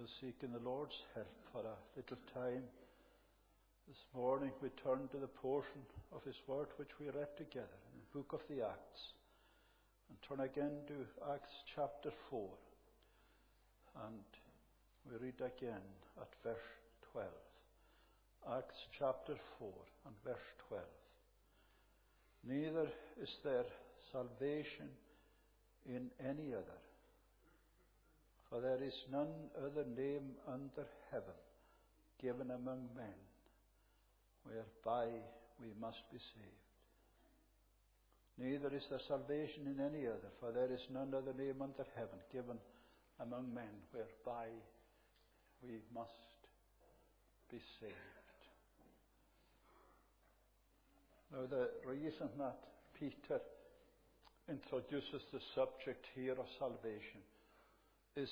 seeking the Lord's help for a little time. This morning we turn to the portion of His Word which we read together in the book of the Acts, and turn again to Acts chapter 4, and we read again at verse 12. Acts chapter 4 and verse 12. Neither is there salvation in any other, for there is none other name under heaven given among men whereby we must be saved. Neither is there salvation in any other, for there is none other name under heaven given among men whereby we must be saved. Now, the reason that Peter introduces the subject here of salvation is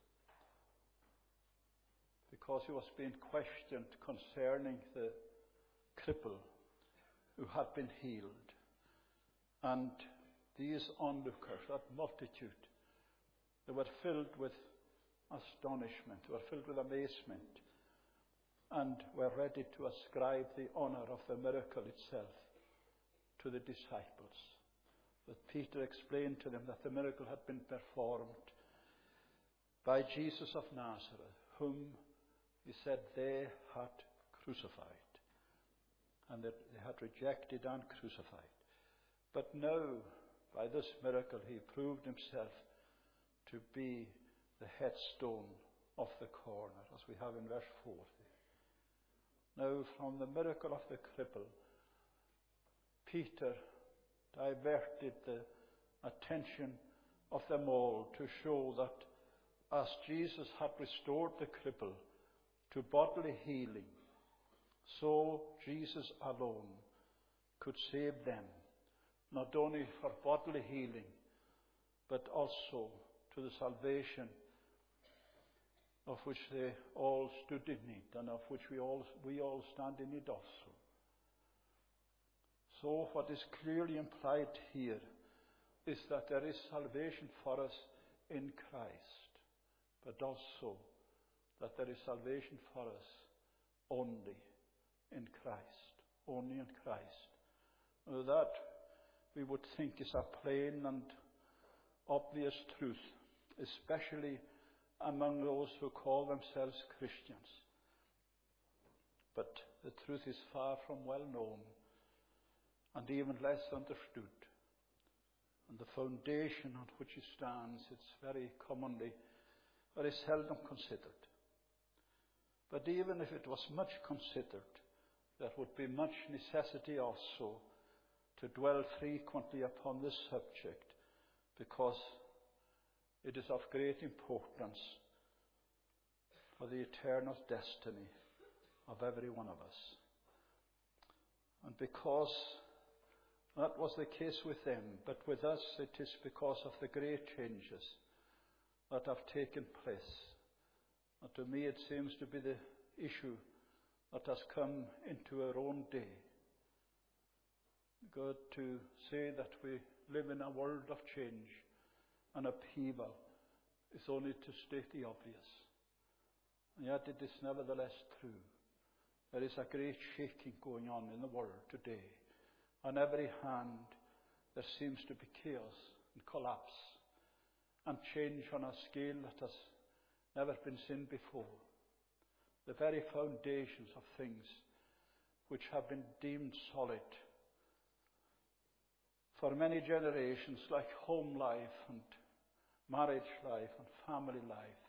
because he was being questioned concerning the cripple who had been healed. And these onlookers, that multitude, they were filled with astonishment, they were filled with amazement, and were ready to ascribe the honor of the miracle itself to the disciples. But Peter explained to them that the miracle had been performed by Jesus of Nazareth, whom he said they had crucified, and that they had rejected and crucified. But now, by this miracle, he proved himself to be the headstone of the corner, as we have in verse 40. Now, from the miracle of the cripple, Peter diverted the attention of them all to show that as Jesus had restored the cripple to bodily healing, so Jesus alone could save them, not only for bodily healing, but also to the salvation of which they all stood in need, and of which we all stand in need also. So what is clearly implied here is that there is salvation for us in Christ, but also that there is salvation for us only in Christ. Only in Christ. Now that we would think is a plain and obvious truth, especially among those who call themselves Christians. But the truth is far from well known, and even less understood. And the foundation on which it stands, it's very seldom considered. But even if it was much considered, there would be much necessity also to dwell frequently upon this subject, because it is of great importance for the eternal destiny of every one of us. And because that was the case with them, but with us it is because of the great changes that have taken place. And to me it seems to be the issue that has come into our own day. God, to say that we live in a world of change and upheaval is only to state the obvious. And yet it is nevertheless true. There is a great shaking going on in the world today. On every hand there seems to be chaos and collapse and change on a scale that has never been seen before. The very foundations of things which have been deemed solid for many generations, like home life and marriage life and family life,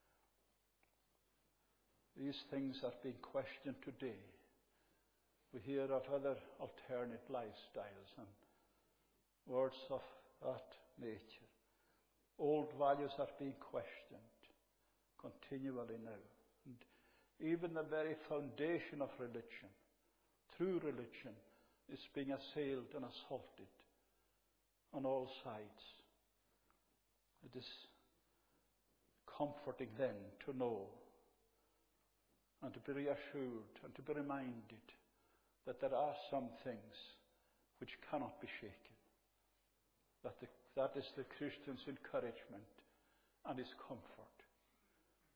these things are being questioned today. We hear of other alternate lifestyles and words of that nature. Old values are being questioned continually now. And even the very foundation of religion, true religion, is being assailed and assaulted on all sides. It is comforting then to know and to be reassured and to be reminded that there are some things which cannot be shaken. That is the Christian's encouragement and his comfort. For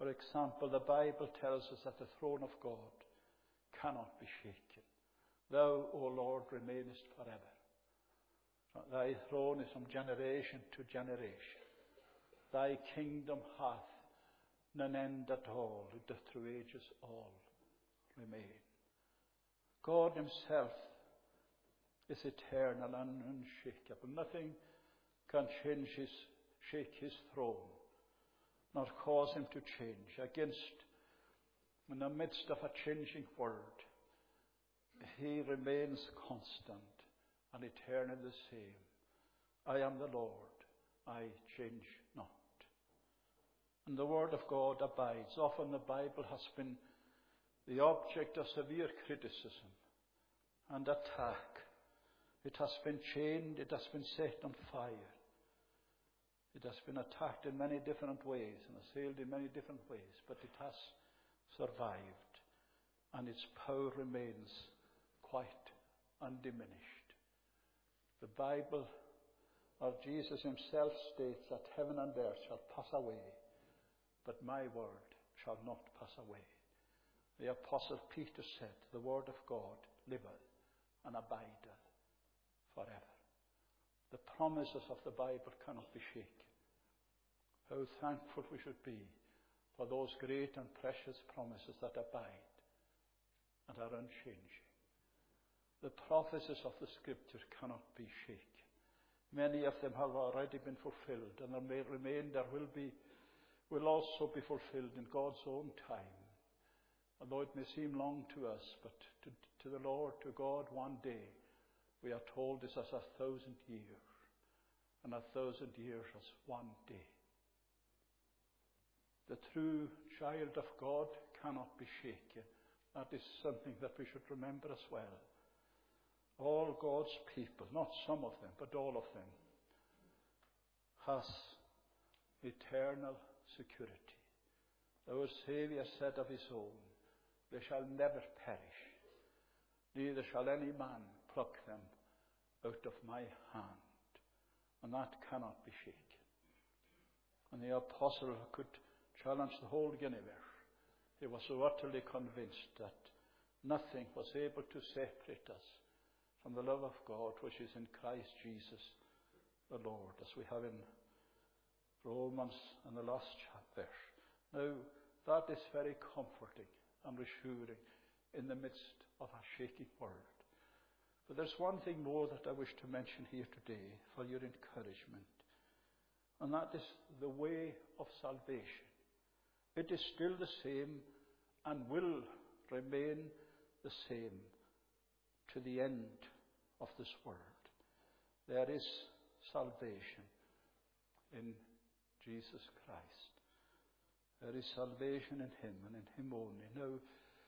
For example, the Bible tells us that the throne of God cannot be shaken. Thou, O Lord, remainest forever. Thy throne is from generation to generation. Thy kingdom hath none end at all. It doth through ages all remain. God himself is eternal and unshakable. Nothing can shake his throne, nor cause him to change. In the midst of a changing world, he remains constant and eternally the same. I am the Lord, I change not. And the word of God abides. Often the Bible has been the object of severe criticism and attack. It has been chained, it has been set on fire. It has been attacked in many different ways and assailed in many different ways, but it has survived, and its power remains quite undiminished. The Bible, or Jesus himself, states that heaven and earth shall pass away, but my word shall not pass away. The Apostle Peter said, the word of God liveth and abideth forever. The promises of the Bible cannot be shaken. How thankful we should be for those great and precious promises that abide and are unchanging. The prophecies of the Scripture cannot be shaken. Many of them have already been fulfilled, and there may remain, will also be fulfilled in God's own time. Although it may seem long to us, but to the Lord, to God, one day, we are told, is as 1,000 years, and 1,000 years as one day. The true child of God cannot be shaken. That is something that we should remember as well. All God's people, not some of them, but all of them, has eternal security. Our Saviour said of his own, they shall never perish, neither shall any man pluck them out of my hand. And that cannot be shaken. And the apostle could challenge the whole universe. He was so utterly convinced that nothing was able to separate us from the love of God which is in Christ Jesus the Lord, as we have in Romans and the last verse. Now, that is very comforting and reassuring in the midst of a shaking world. But there's one thing more that I wish to mention here today for your encouragement, and that is the way of salvation. It is still the same and will remain the same to the end of this world. There is salvation in Jesus Christ. There is salvation in him and in him only. Now,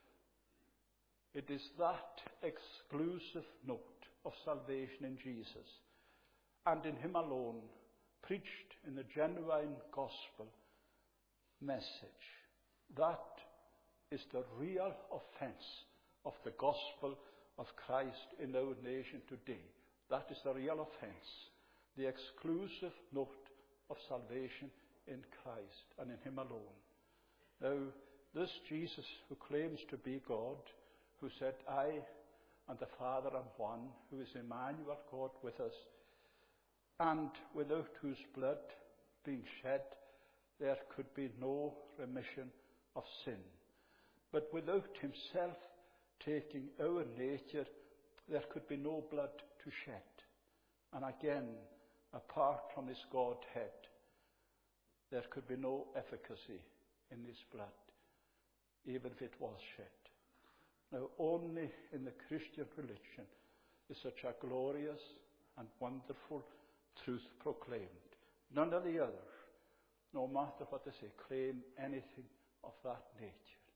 it is that exclusive note of salvation in Jesus and in him alone, preached in the genuine gospel message. That is the real offense of the gospel of Christ in our nation today. That is the real offense. The exclusive note of salvation in Christ and in him alone. Now, this Jesus who claims to be God, who said, I and the Father are one, who is Emmanuel, God with us, and without whose blood being shed, there could be no remission of sin. But without himself taking our nature, there could be no blood to shed. And again, apart from his Godhead, there could be no efficacy in his blood, even if it was shed. Now, only in the Christian religion is such a glorious and wonderful truth proclaimed. None of the others, no matter what they say, claim anything of that nature.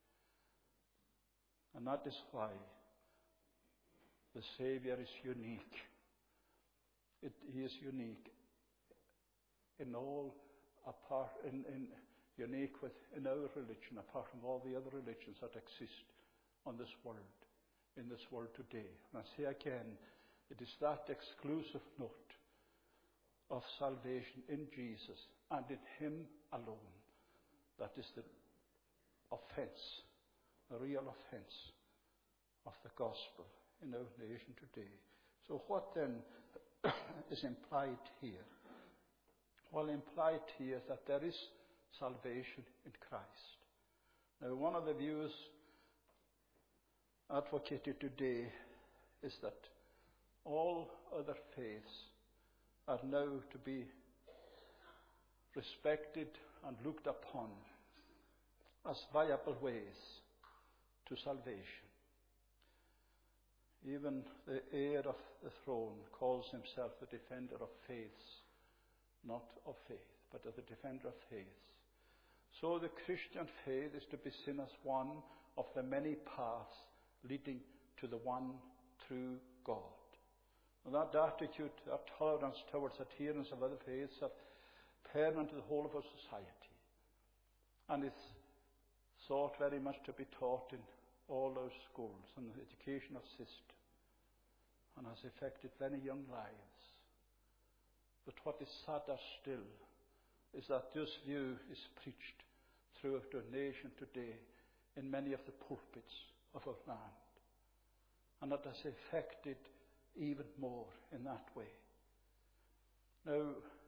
And that is why the Saviour is unique. He is unique in all, unique in our religion, apart from all the other religions that exist on this world, in this world today. And I say again, it is that exclusive note of salvation in Jesus and in him alone that is the offense, the real offense of the gospel in our nation today. So what then is implied here? Well, implied here is that there is salvation in Christ. Now, one of the views advocated today is that all other faiths are now to be respected and looked upon as viable ways to salvation. Even the heir of the throne calls himself the defender of faiths, not of faith, but of the defender of faiths. So the Christian faith is to be seen as one of the many paths leading to the one true God. And that attitude, that tolerance towards adherence of other faiths have permeated the whole of our society. And it's sought very much to be taught in all our schools and the educational system, and has affected many young lives. But what is sadder still is that this view is preached throughout our nation today in many of the pulpits of our land, and it has affected even more in that way. Now,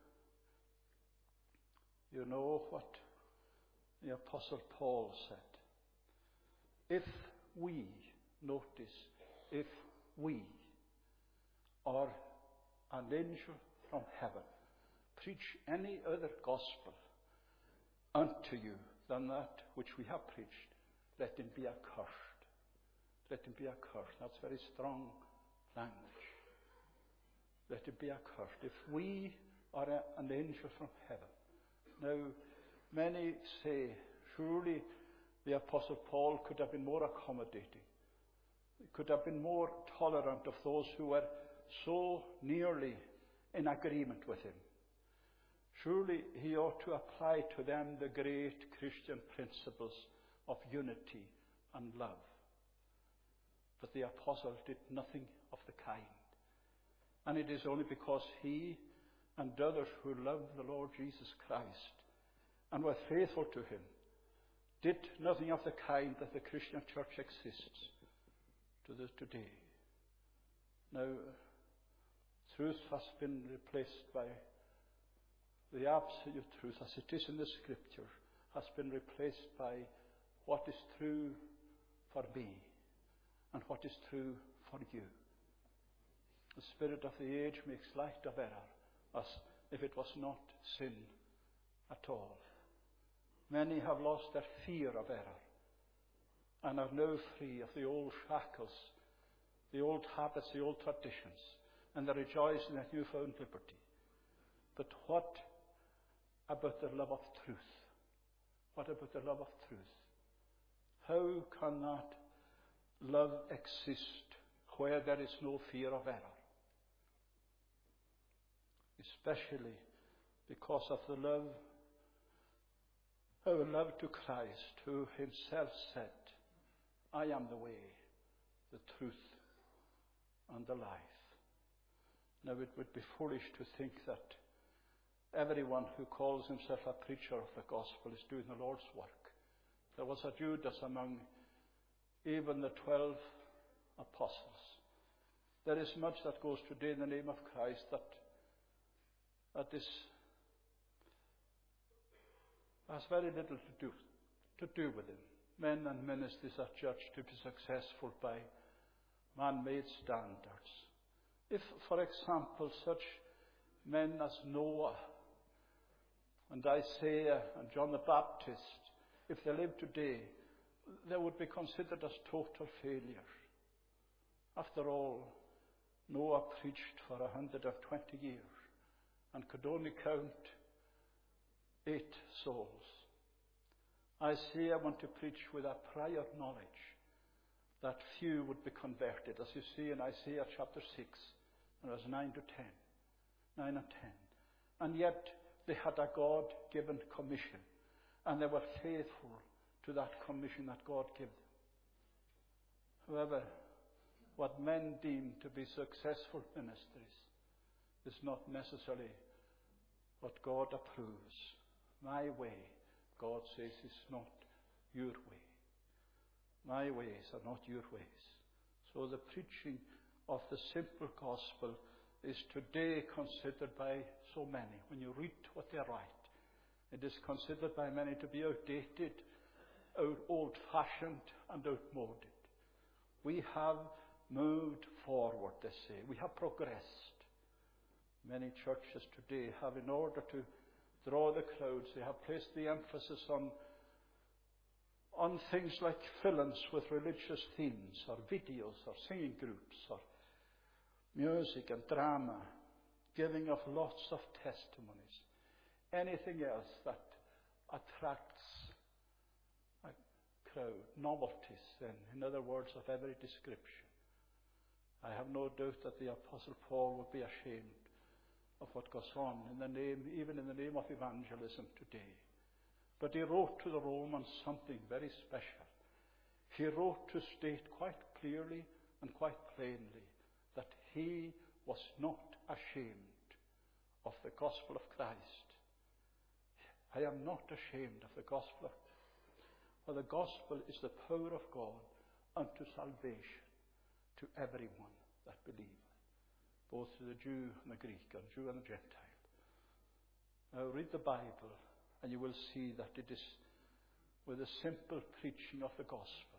you know what the Apostle Paul said. If we, notice, if we or an angel from heaven preach any other gospel unto you than that which we have preached, let him be accursed. Let him be accursed. That's very strong language. Let him be accursed. If we are an angel from heaven. Now, many say, surely the Apostle Paul could have been more accommodating. He could have been more tolerant of those who were so nearly in agreement with him. Surely he ought to apply to them the great Christian principles of unity and love. But the apostle did nothing of the kind. And it is only because he and others who loved the Lord Jesus Christ and were faithful to him did nothing of the kind that the Christian church exists to this today. Now, truth has been replaced by the absolute truth, as it is in the Scripture, has been replaced by what is true for me and what is true for you. The spirit of the age makes light of error, as if it was not sin at all. Many have lost their fear of error and are now free of the old shackles, the old habits, the old traditions, and they rejoice in their newfound liberty. But what about the love of truth? What about the love of truth? How can that love exist where there is no fear of error? Especially because of the love, our love to Christ, who himself said, I am the way, the truth, and the life. Now, it would be foolish to think that everyone who calls himself a preacher of the gospel is doing the Lord's work. There was a Judas among even the 12 apostles. There is much that goes today in the name of Christ that has very little to do with him. Men and ministers are judged to be successful by man-made standards. If, for example, such men as Noah and Isaiah and John the Baptist, if they lived today, they would be considered as total failures. After all, Noah preached for 120 years and could only count 8 souls. Isaiah went to preach with a prior knowledge that few would be converted, as you see in Isaiah chapter 6, verses 9 to 10. 9 and 10. And yet they had a God-given commission, and they were faithful to that commission that God gave them. However, what men deem to be successful ministries is not necessarily what God approves. My way, God says, is not your way. My ways are not your ways. So the preaching of the simple gospel is today considered by so many. When you read what they write, it is considered by many to be outdated, old-fashioned, and outmoded. We have moved forward, they say. We have progressed. Many churches today have, in order to draw the crowds, they have placed the emphasis on things like films with religious themes, or videos, or singing groups, or music and drama, giving of lots of testimonies, anything else that attracts a crowd, novelties, then, in other words, of every description. I have no doubt that the Apostle Paul would be ashamed of what goes on even in the name of evangelism today. But he wrote to the Romans something very special. He wrote to state quite clearly and quite plainly that he was not ashamed of the gospel of Christ. I am not ashamed of the gospel, for the gospel is the power of God unto salvation to everyone that believeth, both to the Jew and the Greek, and Jew and the Gentile. Now read the Bible, and you will see that it is with the simple preaching of the gospel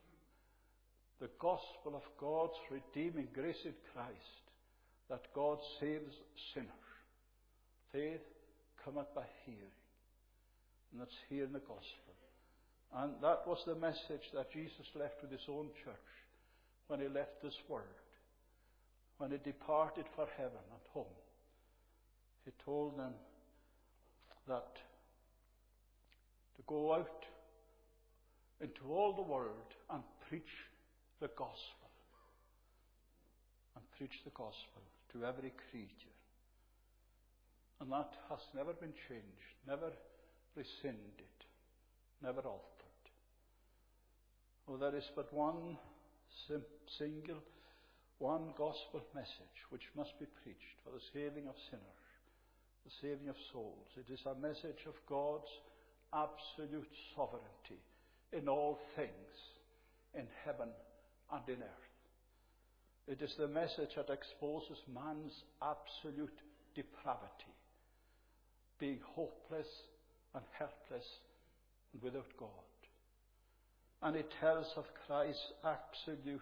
of God's redeeming grace in Christ, that God saves sinners. Faith cometh by hearing, and that's hearing the gospel. And that was the message that Jesus left with his own church when he left this world, when he departed for heaven and home. He told them that to go out into all the world and preach the gospel. And preach the gospel to every creature. And that has never been changed, never rescinded, never altered. Oh, there is but one single, one gospel message which must be preached for the saving of sinners, the saving of souls. It is a message of God's absolute sovereignty in all things, in heaven and in earth. It is the message that exposes man's absolute depravity, being hopeless and helpless and without God. And it tells of Christ's absolute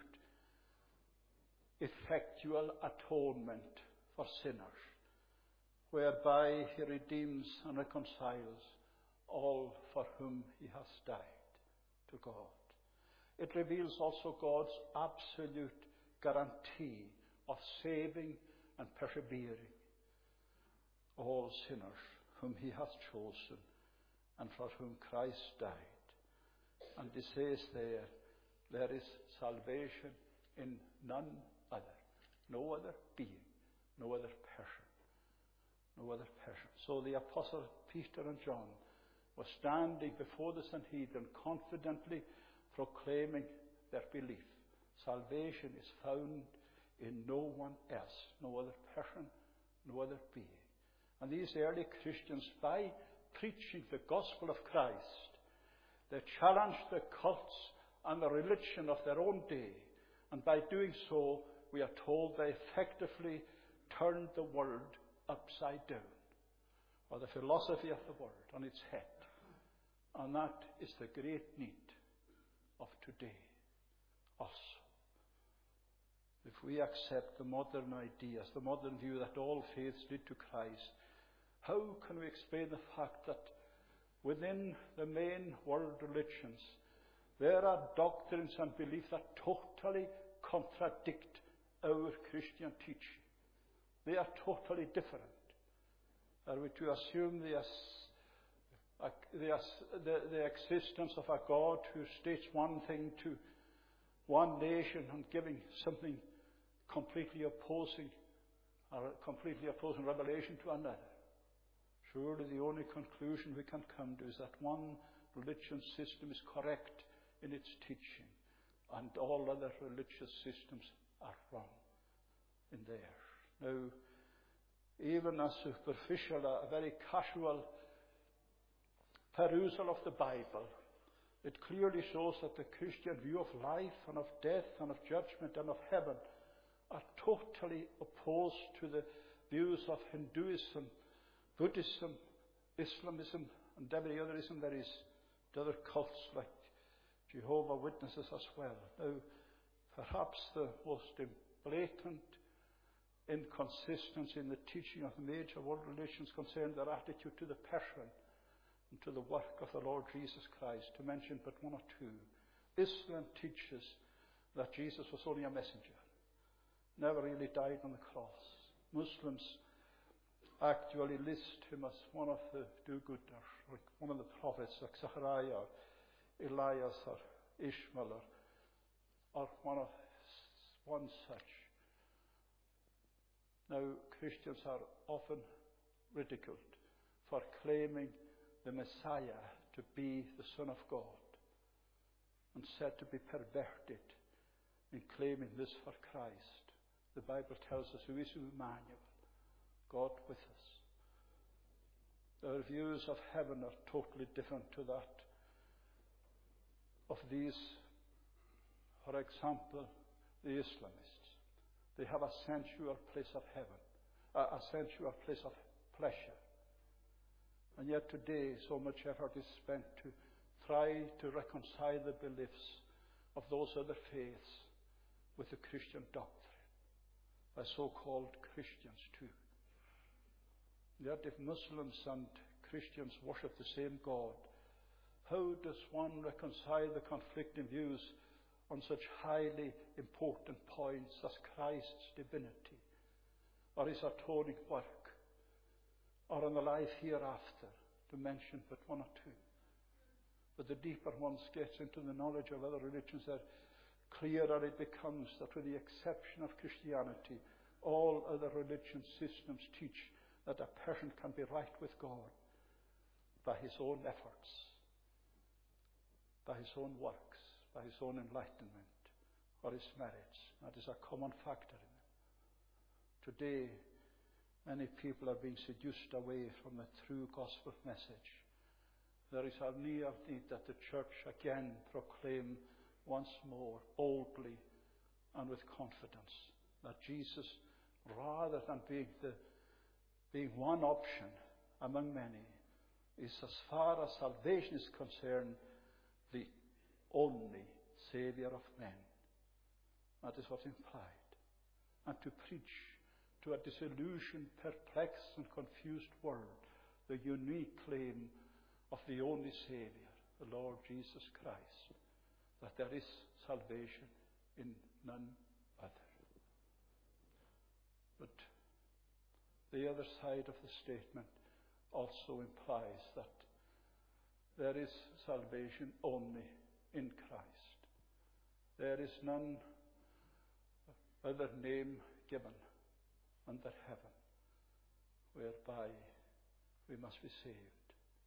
effectual atonement for sinners, whereby he redeems and reconciles all for whom he has died to God. It reveals also God's absolute guarantee of saving and persevering all sinners whom he hath chosen and for whom Christ died. And he says there is salvation in none other, no other being, no other person, no other person. So the Apostle Peter and John were standing before the Sanhedrin confidently proclaiming their belief. Salvation is found in no one else, no other person, no other being. And these early Christians, by preaching the gospel of Christ, they challenged the cults and the religion of their own day. And by doing so, we are told they effectively turned the world upside down, or the philosophy of the world on its head. And that is the great need of today also. If we accept the modern ideas, the modern view that all faiths lead to Christ, how can we explain the fact that within the main world religions there are doctrines and beliefs that totally contradict our Christian teaching? They are totally different. Are we to assume the existence of a God who states one thing to one nation and giving something completely opposing revelation to another? Surely the only conclusion we can come to is that one religion system is correct in its teaching and all other religious systems are wrong in theirs. Now, even a superficial, a very casual perusal of the Bible It clearly shows that the Christian view of life and of death and of judgment and of heaven are totally opposed to the views of Hinduism, Buddhism, Islamism, and every other ism there is, to other cults like Jehovah's Witnesses as well. Now, perhaps the most blatant inconsistency in the teaching of the major world religions concern their attitude to the person and to the work of the Lord Jesus Christ, to mention but one or two. Islam teaches that Jesus was only a messenger, never really died on the cross. Muslims actually list him as one of the do-gooders, like one of the prophets, like Zechariah, or Elias, or Ishmael, or one such. Now, Christians are often ridiculed for claiming the Messiah to be the Son of God, and said to be perverted in claiming this for Christ. The Bible tells us, who is Emmanuel, God with us. Their views of heaven are totally different to that of these, for example, the Islamists. They have a sensual place of heaven, a sensual place of pleasure. And yet today so much effort is spent to try to reconcile the beliefs of those other faiths with the Christian doctrine by so-called Christians too. Yet if Muslims and Christians worship the same God, how does one reconcile the conflicting views on such highly important points as Christ's divinity, or his atoning work, or on the life hereafter, to mention but one or two? But the deeper one gets into the knowledge of other religions, the clearer it becomes that with the exception of Christianity, all other religion systems teach that a person can be right with God by his own efforts, by his own works, by his own enlightenment, or his merits. That is a common factor in them. Today, many people are being seduced away from the true gospel message. There is a near need that the church again proclaim once more, boldly and with confidence, that Jesus, rather than being one option among many, is, as far as salvation is concerned, the only Saviour of men. That is what's implied. And to preach to a disillusioned, perplexed and confused world the unique claim of the only Saviour, the Lord Jesus Christ, that there is salvation in none other. But the other side of the statement also implies that there is salvation only in Christ. There is none other name given under heaven whereby we must be saved.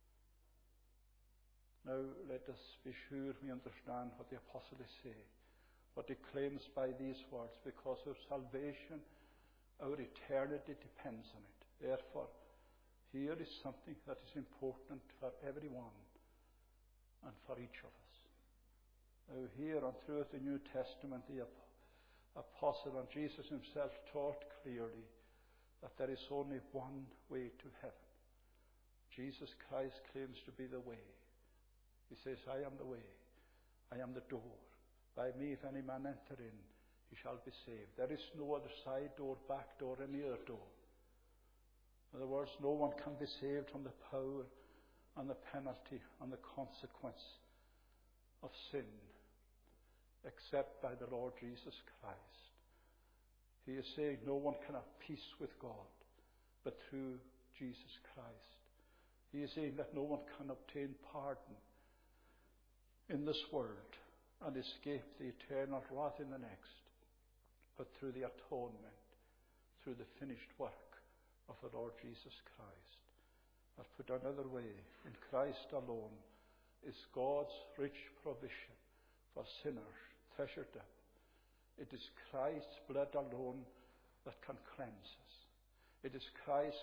Now let us be sure we understand what the apostle is saying, what he claims by these words, because our salvation, our eternity depends on it. Therefore, here is something that is important for everyone and for each of us. Now here and throughout the New Testament, the apostle and Jesus himself taught clearly that there is only one way to heaven. Jesus Christ claims to be the way. He says, I am the way, I am the door. By me, if any man enter in, he shall be saved. There is no other side door, back door, any other door. In other words, no one can be saved from the power and the penalty and the consequence of sin except by the Lord Jesus Christ. He is saying no one can have peace with God but through Jesus Christ. He is saying that no one can obtain pardon in this world and escape the eternal wrath in the next, but through the atonement, through the finished work of the Lord Jesus Christ. Or put another way, in Christ alone is God's rich provision for sinners treasured up. It is Christ's blood alone that can cleanse us. It is Christ's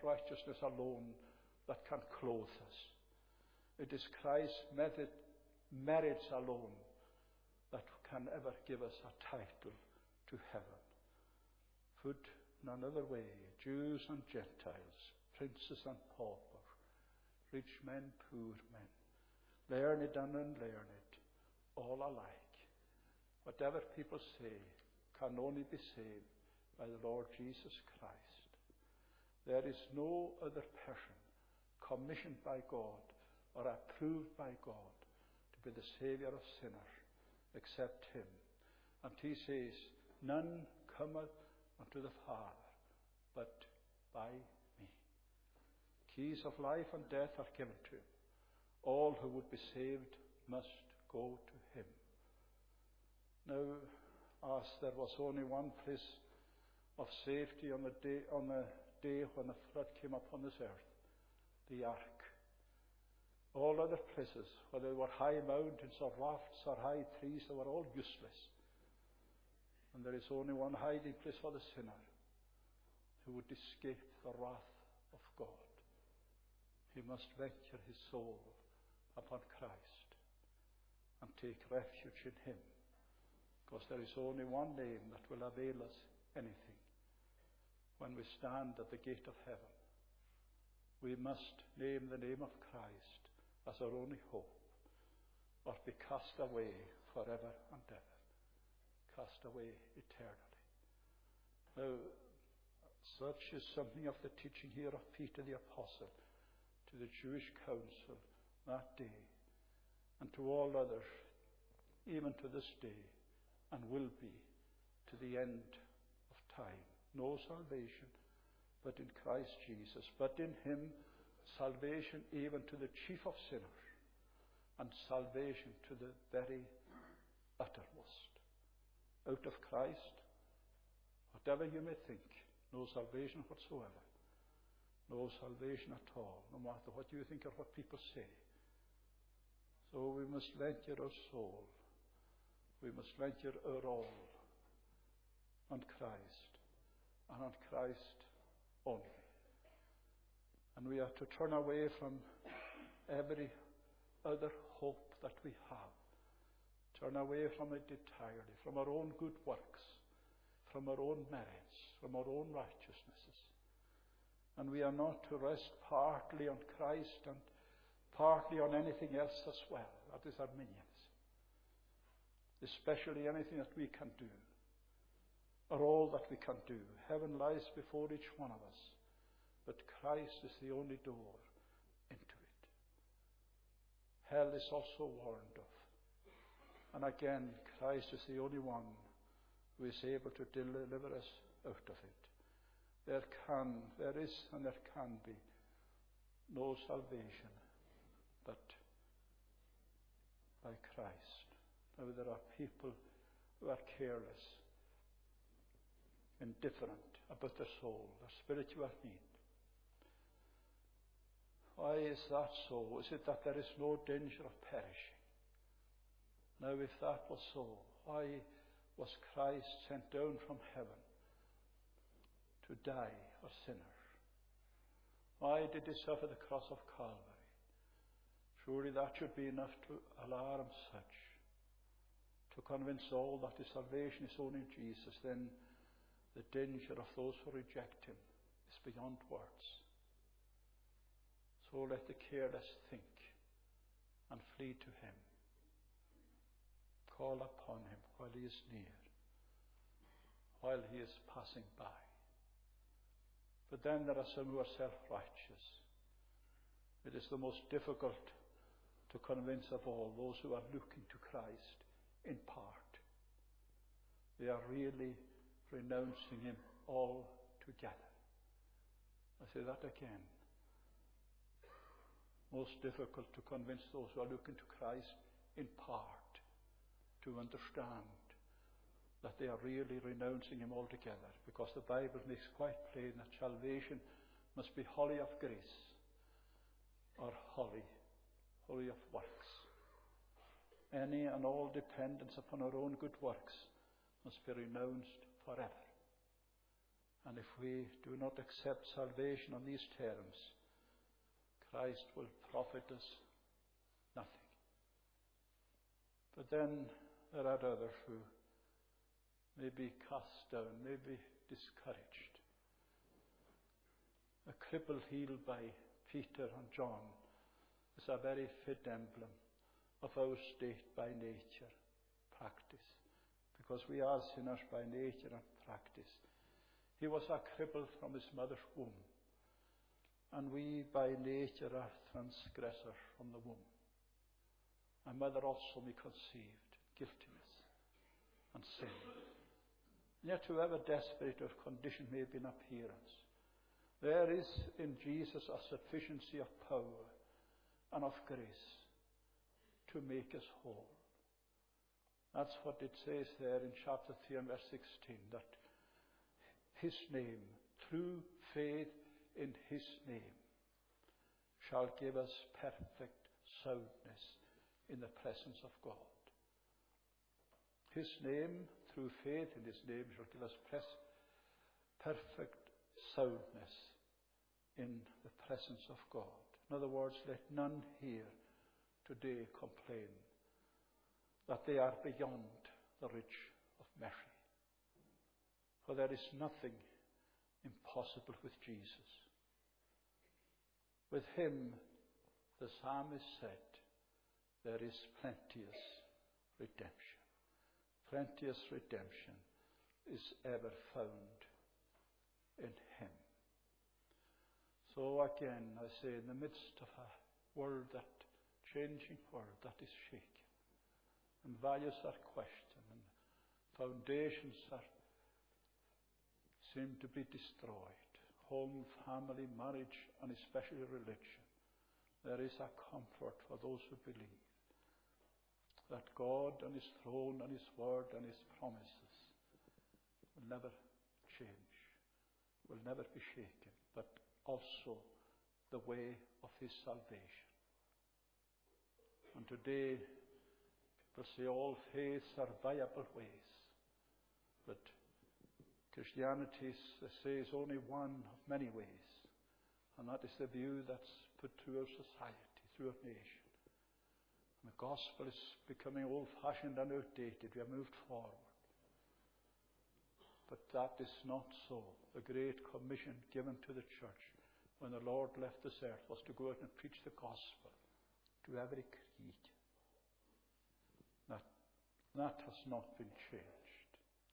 righteousness alone that can clothe us. It is Christ's merits alone that can ever give us a title to heaven. Put in another way, Jews and Gentiles, princes and paupers, rich men, poor men, learned and unlearned, all alike. Whatever people say can only be saved by the Lord Jesus Christ. There is no other person commissioned by God or approved by God to be the Saviour of sinners except him. And he says, none cometh unto the Father but by me. Keys of life and death are given to him. All who would be saved must go to him. Now, as there was only one place of safety on the day when the flood came upon this earth, the ark. All other places, whether they were high mountains or rafts or high trees, they were all useless. And there is only one hiding place for the sinner who would escape the wrath of God. He must venture his soul upon Christ and take refuge in him, because there is only one name that will avail us anything when we stand at the gate of heaven. We must name the name of Christ as our only hope, or be cast away forever and ever, cast away eternally. Now, such is something of the teaching here of Peter the Apostle to the Jewish council that day, and to all others, even to this day, and will be to the end of time. No salvation but in Christ Jesus, but in him salvation even to the chief of sinners, and salvation to the very uttermost. Out of Christ, whatever you may think, no salvation whatsoever. No salvation at all, no matter what you think or what people say. So we must venture our soul. We must venture our all on Christ, and on Christ only. And we are to turn away from every other hope that we have. Turn away from it entirely, from our own good works, from our own merits, from our own righteousnesses. And we are not to rest partly on Christ and partly on anything else as well. That is Arminians. Especially anything that we can do, or all that we can do. Heaven lies before each one of us, but Christ is the only door into it. Hell is also warned of. And again, Christ is the only one who is able to deliver us out of it. There is and there can be no salvation but by Christ. Now, there are people who are careless, indifferent about their soul, their spiritual need. Why is that so? Is it that there is no danger of perishing? Now, if that was so, why was Christ sent down from heaven to die for sinners? Why did he suffer the cross of Calvary? Surely that should be enough to alarm such, to convince all that the salvation is only in Jesus. Then the danger of those who reject him is beyond words. So let the careless think and flee to him. Call upon him while he is near, while he is passing by. But then there are some who are self-righteous. It is the most difficult to convince of all, those who are looking to Christ in part. They are really renouncing him altogether. I say that again. Most difficult to convince those who are looking to Christ in part to understand that they are really renouncing him altogether, because the Bible makes quite plain that salvation must be wholly of grace, or wholly of works. Any and all dependence upon our own good works must be renounced forever. And if we do not accept salvation on these terms, Christ will profit us nothing. But then there are others who may be cast down, may be discouraged. A cripple healed by Peter and John is a very fit emblem of our state by nature, practice. Because we are sinners by nature and practice. He was a cripple from his mother's womb. And we by nature are transgressors from the womb. My mother also me conceived guiltiness and sin. And yet whoever desperate of condition may be in appearance, there is in Jesus a sufficiency of power and of grace to make us whole. That's what it says there in chapter 3 and verse 16, that his name, through faith in his name, shall give us perfect soundness in the presence of God. His name, through faith in his name, shall give us perfect soundness in the presence of God. In other words, let none here today complain that they are beyond the reach of mercy. For there is nothing impossible with Jesus. With him, the psalmist said, there is plenteous redemption. Plenteous redemption is ever found in him. So again, I say, in the midst of a world, that changing world that is shaken, and values are questioned, and foundations seem to be destroyed, home, family, marriage, and especially religion, there is a comfort for those who believe that God and his throne and his word and his promises will never change, will never be shaken, but also the way of his salvation. And today, people say all faiths are viable ways, but Christianity, they say, is only one of many ways, and that is the view that's put through our society, through our nation. And the gospel is becoming old-fashioned and outdated. We have moved forward. But that is not so. The great commission given to the church when the Lord left this earth was to go out and preach the gospel to every creature. That has not been changed.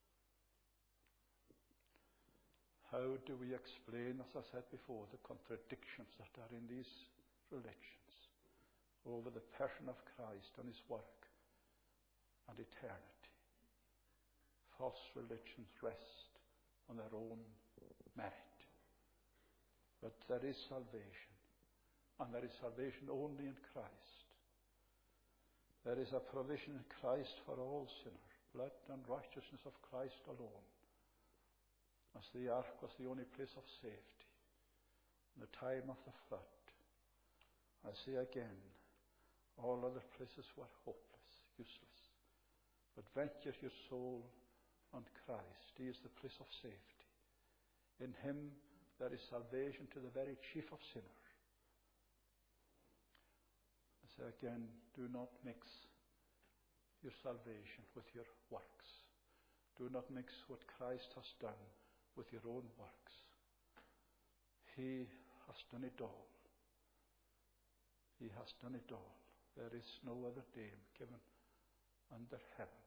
How do we explain, as I said before, the contradictions that are in these religions over the person of Christ and his work and eternity? False religions rest on their own merit. But there is salvation, and there is salvation only in Christ. There is a provision in Christ for all sinners, blood and righteousness of Christ alone. As the ark was the only place of safety in the time of the flood, I say again, all other places were hopeless, useless. But venture your soul on Christ. He is the place of safety. In him there is salvation to the very chief of sinners. I say again, do not mix your salvation with your works. Do not mix what Christ has done with your own works. He has done it all. He has done it all. There is no other name given under heaven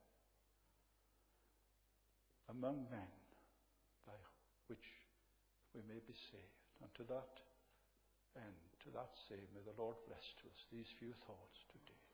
among men by which we may be saved. And to that end, to that same, may the Lord bless to us these few thoughts today.